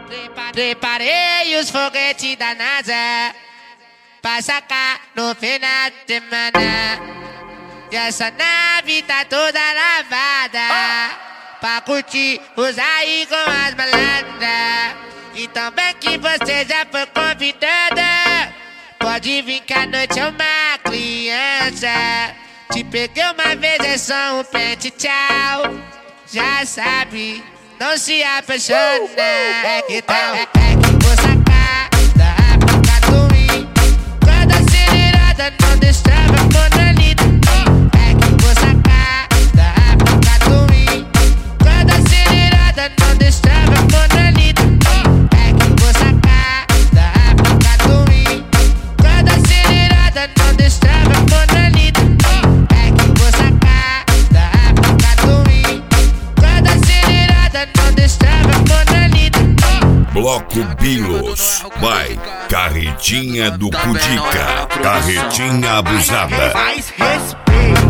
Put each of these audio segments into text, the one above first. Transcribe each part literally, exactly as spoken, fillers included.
Preparei os foguetes da NASA pra sacar no final de semana. E essa nave tá toda lavada pra curtir, usar aí com as malandras. Então bem que você já foi convidada, pode vir que a noite é uma criança. Te peguei uma vez, é só um pente, tchau. Já sabe, não se apaixona. É que tal, é, é que vou sacar da África do Rio. Quando acelerada não destrava quando ali do Rio. É que vou sacar da África do Rio. Quando acelerada não destrava quando ali do Rio. É que vou sacar da África do Rio. Quando acelerada não destrava quando ali do Rio. É que vou sacar da África do Rio. Quando acelerada não destrava quando ali do Rio. Bloco Bilos, vai, carretinha do Cudica, carretinha abusada. Mais respeito.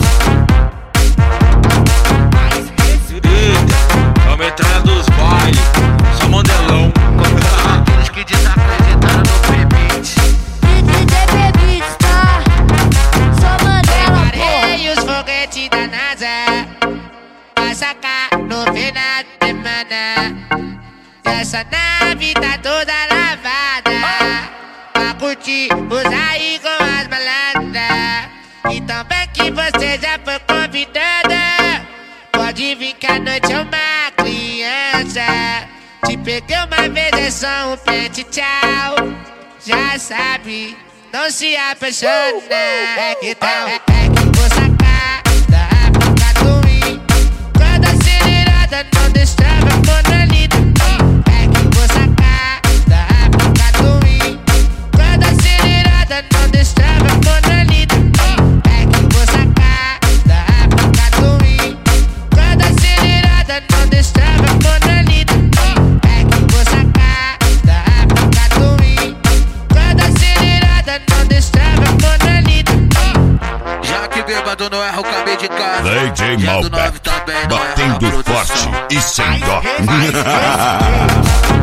Mais respeito. É a metralha dos bailes, só modelão. Aqueles que desacreditaram no permite. D J Bebits, tá? Só Mandela, Preparei porra. os foguetes da NASA pra sacar no final de semana. E essa nave tá toda lavada pra curtir, usar aí com as malandras. Então bem que você já foi convidada, pode vir que a noite é uma criança. Te peguei uma vez, é só um pente, tchau. Já sabe, não se apaixona. É que tal, é, é que vou sacar da África do Rio. Quando acelerada não destrava quando ali do Rio. É que vou sacar da África do Rio. Quando acelerada não destrava quando ali do Rio. É que vou sacar da África do Rio. Quando acelerada não destrava quando ali do Rio. É que vou sacar da África do Rio. Quando acelerada não destrava quando ali do Rio. Já que bêbado não erra o cabelo de casa. D J Já do Malbec, nove também não erra a batendo produção. forte e sem dó. Mais respeito.